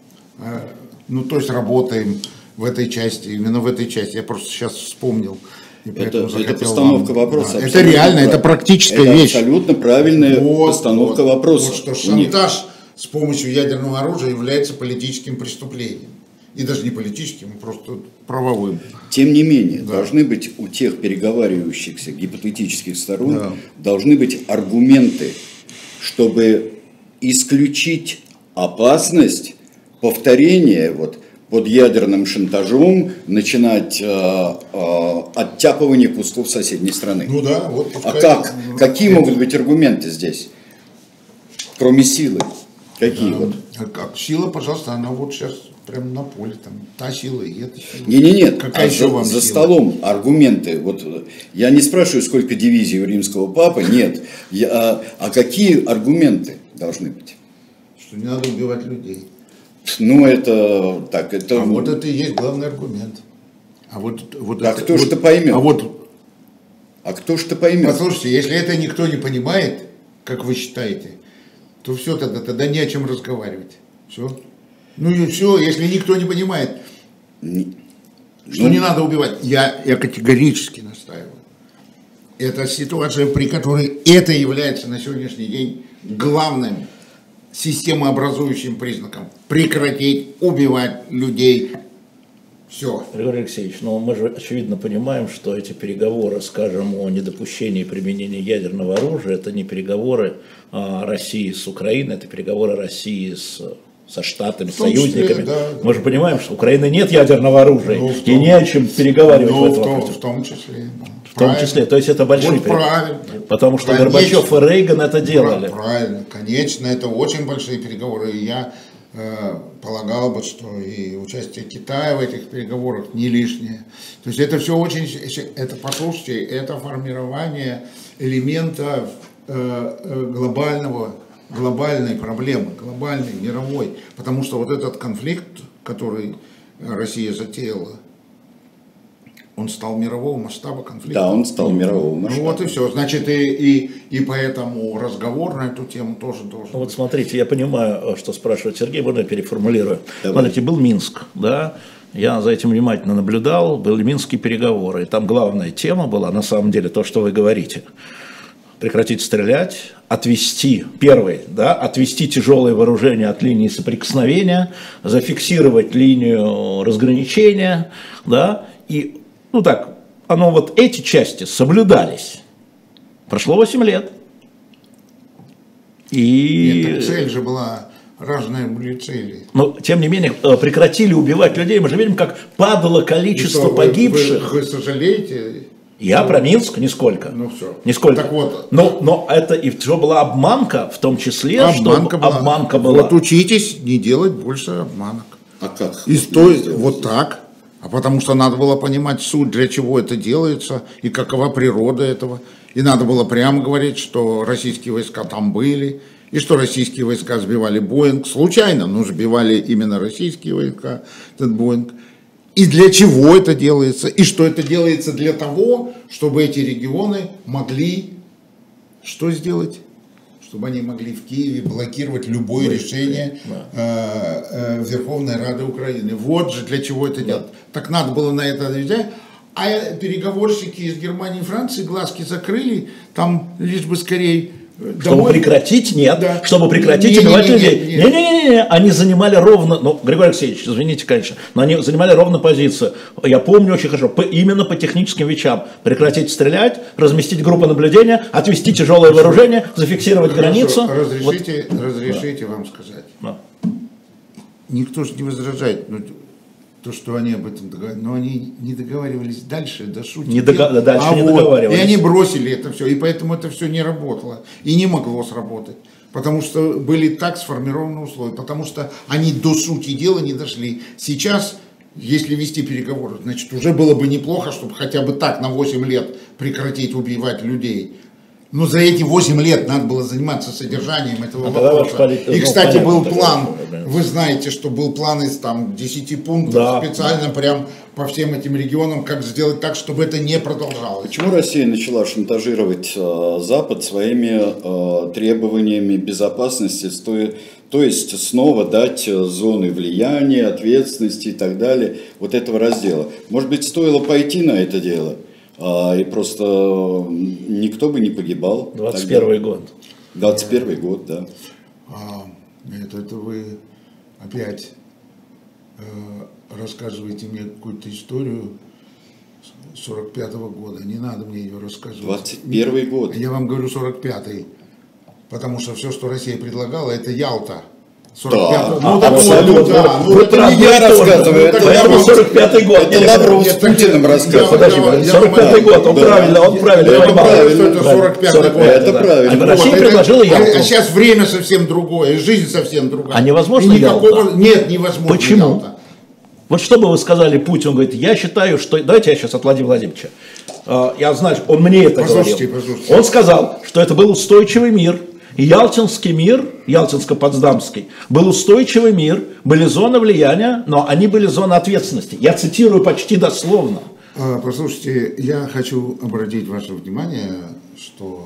Ну, то есть работаем в этой части, именно в этой части. Я просто сейчас вспомнил. Это постановка вопроса. Да, это реально, это практическая вещь. Абсолютно правильная постановка вопроса. Вот что шантаж с помощью ядерного оружия является политическим преступлением. И даже не политическим, а просто правовым. Тем не менее, должны быть у тех переговаривающихся гипотетических сторон, должны быть аргументы, чтобы исключить опасность повторения под ядерным шантажом начинать оттяпывание кусков соседней страны. Ну да, вот. Какие могут быть аргументы здесь, кроме силы? Какие Как сила, пожалуйста, она вот сейчас прямо на поле, там та сила и эта сила. Нет. Какая еще вам за сила? столом аргументы. Я не спрашиваю, сколько дивизий у римского папы, нет. А какие аргументы должны быть? Что не надо убивать людей. Ну, это так. Это... А вот это и есть главный аргумент. Кто ж это поймет? Кто ж это поймет? Послушайте, если это никто не понимает, как вы считаете, то все, тогда не о чем разговаривать. Все. Ну и все, если никто не понимает, что не надо убивать. Я категорически настаиваю. Это ситуация, при которой это является на сегодняшний день главным системообразующим признаком. Прекратить убивать людей. Все. Григорий Алексеевич, мы же очевидно понимаем, что эти переговоры, скажем, о недопущении применения ядерного оружия, это не переговоры России с Украиной, это переговоры России со Штатами, союзниками. Да. Мы же понимаем, что у Украины нет ядерного оружия, и не о чем переговаривать в этом вопросе. В том числе. В том числе, то есть это большие переговоры. Потому что Конечно. Горбачев и Рейган это делали. Правильно, конечно, это очень большие переговоры. И я полагал бы, что и участие Китая в этих переговорах не лишнее. То есть это все очень, послушайте, это формирование элемента глобальной проблемы, глобальной, мировой. Потому что вот этот конфликт, который Россия затеяла, он стал мирового масштаба конфликта. Да, он стал мирового масштаба. Ну вот и все. Значит, и поэтому разговор на эту тему тоже должен быть. Вот смотрите, я понимаю, что спрашивает Сергей, можно я переформулирую. Смотрите, был Минск, да, я за этим внимательно наблюдал, были минские переговоры, и там главная тема была, на самом деле, то, что вы говорите. прекратить стрелять, отвести, первый, да, отвести тяжелое вооружение от линии соприкосновения, зафиксировать линию разграничения, да, и, ну так, оно вот эти части соблюдались. Прошло 8 лет. И... Нет, цель же была, разные были цели. Но, тем не менее, прекратили убивать людей. Мы же видим, как падало количество погибших. Вы сожалеете? Я про Минск нисколько. Ну все. Нисколько. Так вот. Но это и что была обманка, в том числе, обманка была. Вот учитесь не делать больше обманок. А как? И стоит вот так. А потому что надо было понимать суть, для чего это делается и какова природа этого. И надо было прямо говорить, что российские войска там были, и что российские войска сбивали Боинг. Случайно, но сбивали именно российские войска, этот Боинг. И для чего это делается, и что это делается для того, чтобы эти регионы могли что сделать? Чтобы они могли в Киеве блокировать любое решение Верховной Рады Украины. Вот же для чего это делать. Так надо было на это отвечать. А переговорщики из Германии и Франции глазки закрыли, там лишь бы скорее... Чтобы прекратить, нет. Да. Чтобы прекратить убивать людей. Не-не-не, они занимали ровно, ну, Григорий Алексеевич, извините, конечно, но они занимали ровно позицию. Я помню очень хорошо, именно по техническим вещам. Прекратить стрелять, разместить группы наблюдения, отвести тяжелое вооружение, зафиксировать границу. Разрешите вам сказать. Да. Никто же не возражает. То, что они об этом договаривались, но они не договаривались дальше, до сути. Дальше не договаривались. И они бросили это все, и поэтому это все не работало, и не могло сработать. Потому что были так сформированы условия, потому что они до сути дела не дошли. Сейчас, если вести переговоры, значит, уже было бы неплохо, чтобы хотя бы так на 8 лет прекратить убивать людей. Но за эти 8 лет надо было заниматься содержанием этого вопроса. И, кстати, был план, вы знаете, что был план из там 10 пунктов, специально прям по всем этим регионам, как сделать так, чтобы это не продолжалось. Почему Россия начала шантажировать Запад своими требованиями безопасности, то есть снова дать зоны влияния, ответственности и так далее, вот этого раздела? Может быть, стоило пойти на это дело? И просто никто бы не погибал. 21 год. 21 год, да. Нет, это вы опять рассказываете мне какую-то историю 45-го года. Не надо мне ее рассказывать. 21 год. Я вам говорю 45-й. Потому что все, что Россия предлагала, это Ялта. 45-й. Ну, абсолютно. Это не я рассказываю, это 45-й год. Это Лавров с Путиным рассказывает. Подожди, 45-й год, он правильно поймал. Это 45-й год. Это правильно. Россия предложила Ялту. А сейчас время совсем другое, жизнь совсем другая. А невозможно Ялта? Нет, невозможно. Почему? Вот что бы вы сказали Путину, он говорит, я считаю, что... Давайте я сейчас от Владимира Владимировича. Я знаю, он мне это говорил. Он сказал, что это был устойчивый мир. Ялтинский мир, Ялтинско-Потсдамский, был устойчивый мир, были зоны влияния, но они были зоны ответственности. Я цитирую почти дословно. Послушайте, я хочу обратить ваше внимание, что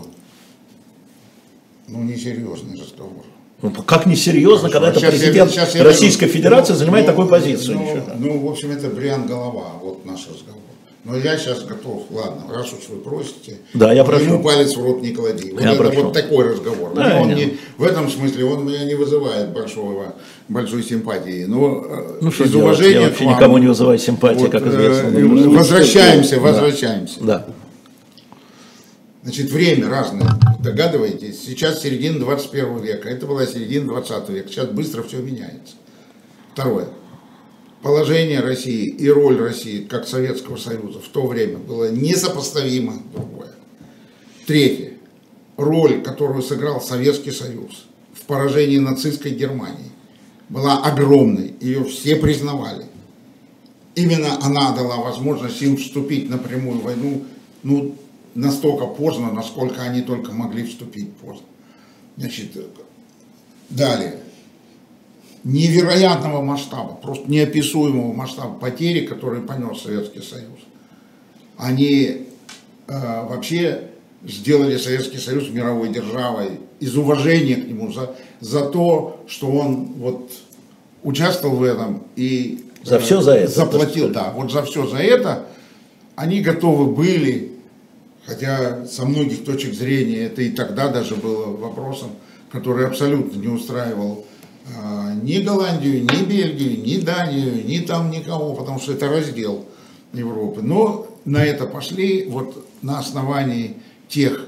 несерьезный разговор. Как несерьезно, когда это президент Российской Федерации занимает такую позицию. В общем, это брян-голова, вот наш разговор. Но я сейчас готов, ладно, раз уж вы просите, да, я прошу. Ему палец в рот не клади. Вот такой разговор. Да, в этом смысле он меня не вызывает большой симпатии. Но из уважения я вообще никому не вызываю симпатии, как известно. Возвращаемся. Да. Значит, время разное. Догадываетесь, сейчас середина 21 века, это была середина 20 века. Сейчас быстро все меняется. Второе. Положение России и роль России как Советского Союза в то время было несопоставимо другое. Третье. Роль, которую сыграл Советский Союз в поражении нацистской Германии, была огромной. Ее все признавали. Именно она дала возможность им вступить на прямую войну, настолько поздно, насколько они только могли вступить поздно. Значит, далее. Невероятного масштаба, просто неописуемого масштаба потери, которые понес Советский Союз. Они вообще сделали Советский Союз мировой державой из уважения к нему за то, что он участвовал в этом и за все за это заплатил. Да, вот за все за это они готовы были хотя со многих точек зрения это и тогда даже было вопросом, который абсолютно не устраивал ни Голландию, ни Бельгию, ни Данию, ни там никого, потому что это раздел Европы. Но на это пошли вот на основании тех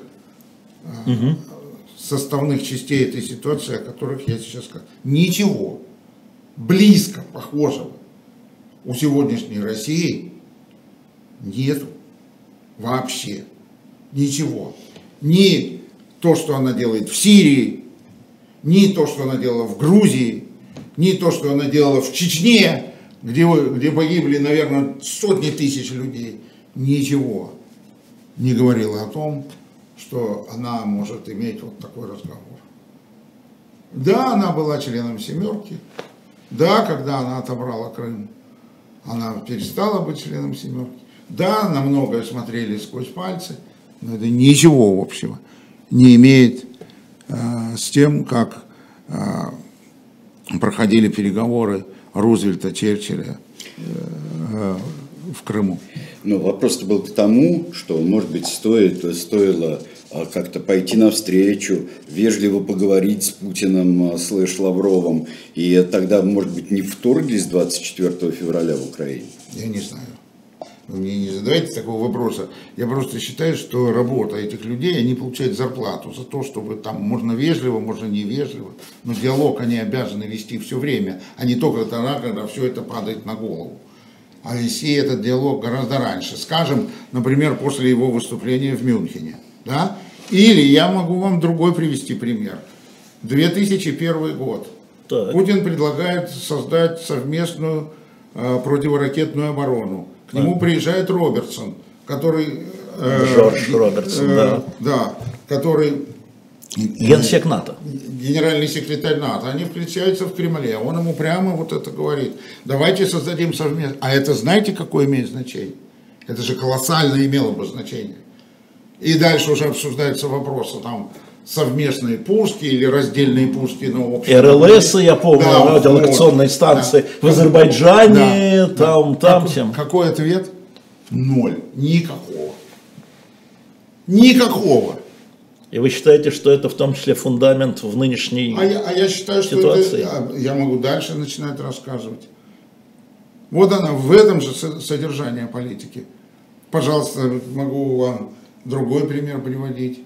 составных частей этой ситуации, о которых я сейчас сказал. Ничего близко похожего у сегодняшней России нету вообще. Ничего. Ни то, что она делает в Сирии, ни то, что она делала в Грузии, ни то, что она делала в Чечне, где погибли, наверное, сотни тысяч людей. Ничего не говорила о том, что она может иметь вот такой разговор. Да, она была членом «семерки». Да, когда она отобрала Крым, она перестала быть членом «семерки». Да, на многое смотрели сквозь пальцы, но это ничего общего не имеет с тем, как проходили переговоры Рузвельта, Черчилля в Крыму. Но вопрос был к тому, что, может быть, стоило как-то пойти навстречу, вежливо поговорить с Путиным, с Лавровым, и тогда, может быть, не вторглись 24 февраля в Украине? Я не знаю. Вы мне не задавайте такого вопроса. Я просто считаю, что работа этих людей, они получают зарплату за то, чтобы там можно вежливо, можно невежливо, но диалог они обязаны вести все время, а не только тогда, когда все это падает на голову. А вести этот диалог гораздо раньше. Скажем, например, после его выступления в Мюнхене. Да? Или я могу вам другой привести пример. 2001 год. Так. Путин предлагает создать совместную противоракетную оборону. К нему приезжает Робертсон, который... Джордж Робертсон, да, который... Генсек НАТО. Генеральный секретарь НАТО. Они включаются в Кремле. Он ему прямо вот это говорит. Давайте создадим совместно. А это знаете, какое имеет значение? Это же колоссально имело бы значение. И дальше уже обсуждаются вопросы там совместные пушки или раздельные пушки, но общем. РЛС, я помню, да, радиолокационные станции в Азербайджане, там всем. Какой ответ? Ноль. Никакого. Никакого. И вы считаете, что это в том числе фундамент в нынешней я считаю, ситуации? Что это, я могу дальше начинать рассказывать. Вот она, в этом же содержание политики. Пожалуйста, могу вам другой пример приводить.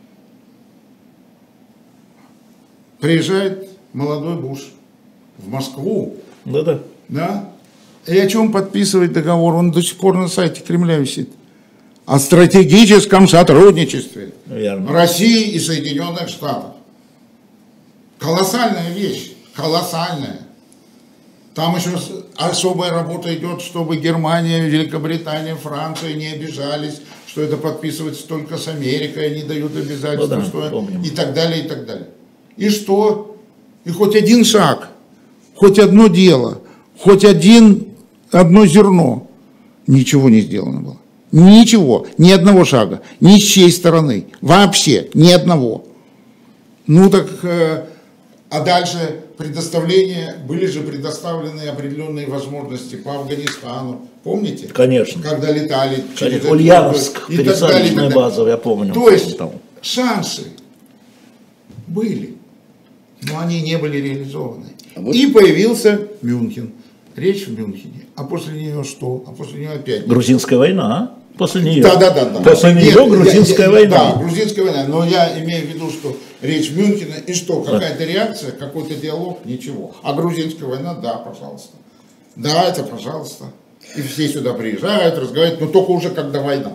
Приезжает молодой Буш в Москву. Да. Да? И о чем подписывает договор? Он до сих пор на сайте Кремля висит. О стратегическом сотрудничестве России и Соединенных Штатов. Колоссальная вещь. Колоссальная. Там еще особая работа идет, чтобы Германия, Великобритания, Франция не обижались, что это подписывается только с Америкой, они дают обязательства, и так далее, и так далее. И что? И хоть один шаг, хоть одно дело, хоть одно зерно, ничего не сделано было. Ничего, ни одного шага, ни с чьей стороны, вообще, ни одного. Ну так, а дальше были же предоставлены определенные возможности по Афганистану, помните? Конечно. Когда летали через Ульяновск, пересадочная база, я помню. То есть шансы были, но они не были реализованы. И появился Мюнхен. Речь в Мюнхене. А после нее что? А после нее опять... Грузинская война, после нее. Да. После нее грузинская война. Да, грузинская война. Но я имею в виду, что речь Мюнхена, и что? Какая-то реакция, какой-то диалог, ничего. А грузинская война, да, пожалуйста. Да, это пожалуйста. И все сюда приезжают, разговаривают, но только уже когда война.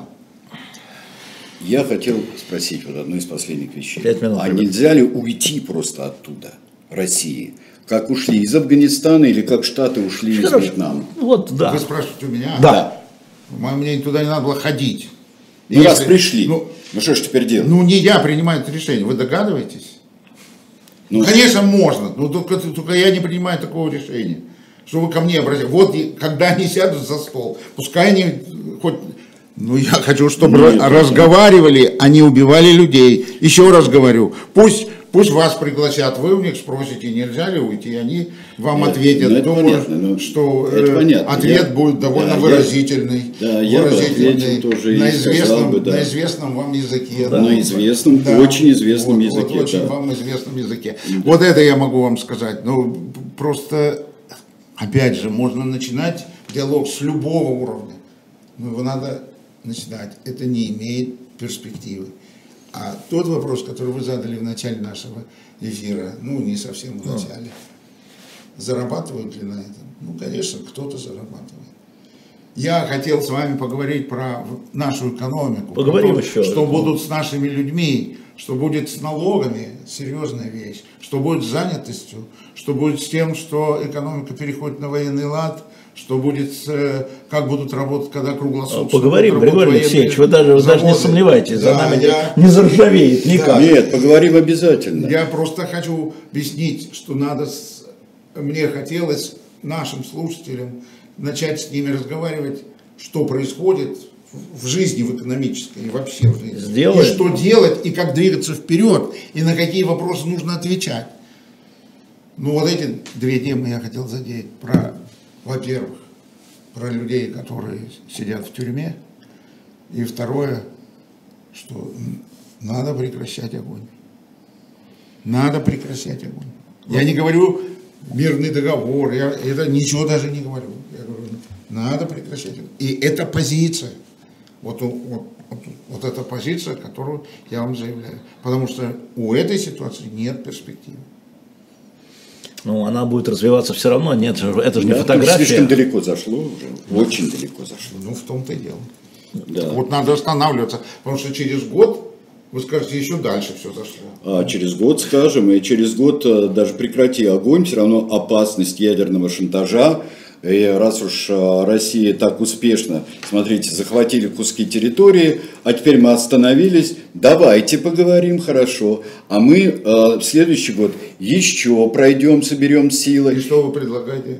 Я хотел спросить вот одну из последних вещей. 5 минут. А нельзя ли уйти просто оттуда, России? Как ушли из Афганистана или как Штаты ушли из Вьетнама? Вот, да. Вы спрашиваете у меня? Да. Мне туда не надо было ходить. Ну, раз пришли, ну что ж теперь делать? Ну, не я принимаю это решение, вы догадываетесь? Конечно, можно, но только я не принимаю такого решения. Что вы ко мне обратитесь. Вот когда они сядут за стол, пускай они хоть... Ну, я хочу, чтобы разговаривали, а не убивали людей. Еще раз говорю, пусть Пусть вас пригласят, вы у них спросите, нельзя ли уйти, они вам ответят. это Думаю, понятно, что понятно. ответ будет довольно выразительный. Я бы ответил тоже на и сказал бы, на известном вам языке. Да, на известном, очень известном языке. Вот, очень вам известном языке. Вот это я могу вам сказать. Ну, просто, опять же, можно начинать диалог с любого уровня. Но его надо начинать. Это не имеет перспективы. А тот вопрос, который вы задали в начале нашего эфира, ну, не совсем в начале, зарабатывают ли на этом? Ну, конечно, кто-то зарабатывает. Я хотел с вами поговорить про нашу экономику. Поговорим про то, еще. что будут с нашими людьми, что будет с налогами, серьезная вещь, что будет с занятостью, что будет с тем, что экономика переходит на военный лад, что будет, как будут работать, когда круглосуточно. Поговорим, Григорий Алексеевич, вы даже не сомневайтесь, за нами не заржавеет никак. Нет, поговорим обязательно. Я просто хочу объяснить, что мне хотелось нашим слушателям начать с ними разговаривать, что происходит в жизни, в экономической и вообще в жизни. Сделаем. И что делать, и как двигаться вперед, и на какие вопросы нужно отвечать. Ну вот эти две темы я хотел задеть. Во-первых, про людей, которые сидят в тюрьме. И второе, что надо прекращать огонь. Надо прекращать огонь. Я не говорю мирный договор, я это ничего даже не говорю. Я говорю, надо прекращать огонь. И это позиция. Вот эта позиция, которую я вам заявляю. Потому что у этой ситуации нет перспективы. Ну, она будет развиваться все равно, нет, это же не Да, фотография. Слишком далеко зашло уже, очень далеко зашло. Ну, в том-то и дело. Да. Вот надо останавливаться, потому что через год, вы скажете, еще дальше все зашло. А через год скажем, и через год даже прекрати огонь, все равно опасность ядерного шантажа. И раз уж Россия так успешно, смотрите, захватили куски территории, а теперь мы остановились, давайте поговорим, хорошо. А мы в следующий год еще пройдем, соберем И силы. что вы предлагаете?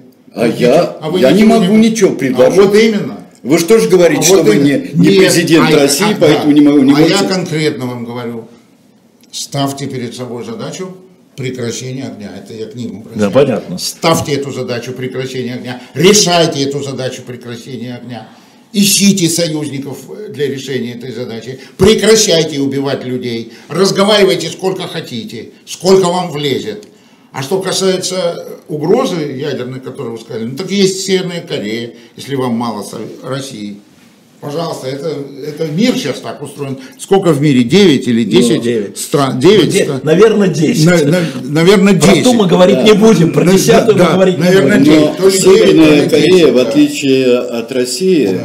Я не могу ничего предложить. А вот именно. Вы что же говорите, что вы не президент России, поэтому не могу. Я конкретно вам говорю, ставьте перед собой задачу прекращения огня. Это я к ним обращаюсь. Да, понятно. Ставьте эту задачу прекращения огня. Решайте эту задачу прекращения огня. Ищите союзников для решения этой задачи. Прекращайте убивать людей. Разговаривайте сколько хотите, сколько вам влезет. А что касается угрозы ядерной, которую вы сказали, ну так есть Северная Корея, если вам мало России. Пожалуйста, это мир сейчас так устроен. Сколько в мире? 9 или 10 стран? 9? Наверное, 10. Наверное, 10. Про ту мы говорить не будем, про 10-ю мы говорить не будем. Но Северная Корея, в отличие от России,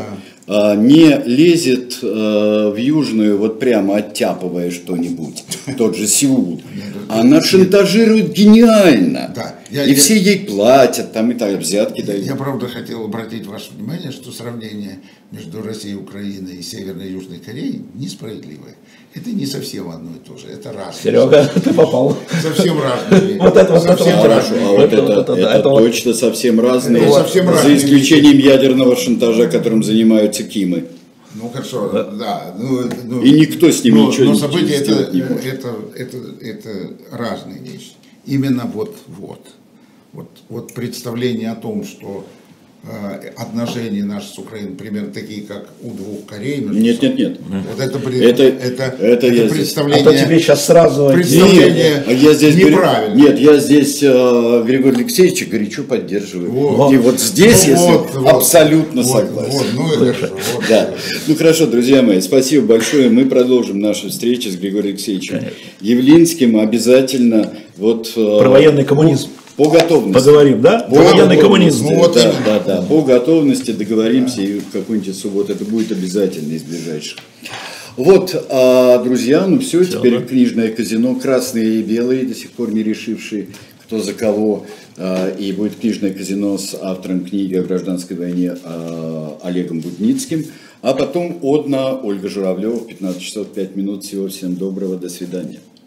не лезет в Южную, вот прямо оттяпывая что-нибудь, тот же Сеул. Она шантажирует гениально. И все ей платят, там и так взятки дают. Я правда хотел обратить ваше внимание, что сравнение между Россией, Украиной и Северной и Южной Кореей несправедливое. Это не совсем одно и то же, это разные. Серега, ты попал. Совсем разные. Вот это совсем разные. А вот это точно совсем разные. За исключением ядерного шантажа, которым занимаются Кимы. Ну хорошо, да. И никто с ними ничего не делает. Но события это разные вещи. Именно вот представление о том, что отношения наши с Украиной примерно такие, как у двух Корей. Нет. Вот это представление. А то тебе сейчас сразу представление неправильно. Нет, я здесь Григория Алексеевича горячо поддерживаю. И вот здесь я абсолютно согласен. Ну хорошо, друзья мои, спасибо большое. Мы продолжим наши встречи с Григорием Алексеевичем Явлинским. Обязательно про военный коммунизм. По готовности. Поговорим, да? По военный коммунизм. Да. По готовности договоримся, и в какую-нибудь субботу это будет обязательно из ближайших. Вот, друзья, ну все, теперь книжное казино, красные и белые, до сих пор не решившие, кто за кого. И будет книжное казино с автором книги о гражданской войне Олегом Будницким. А потом Одна, Ольга Журавлева, 15 часов 5 минут. Всего всем доброго, до свидания.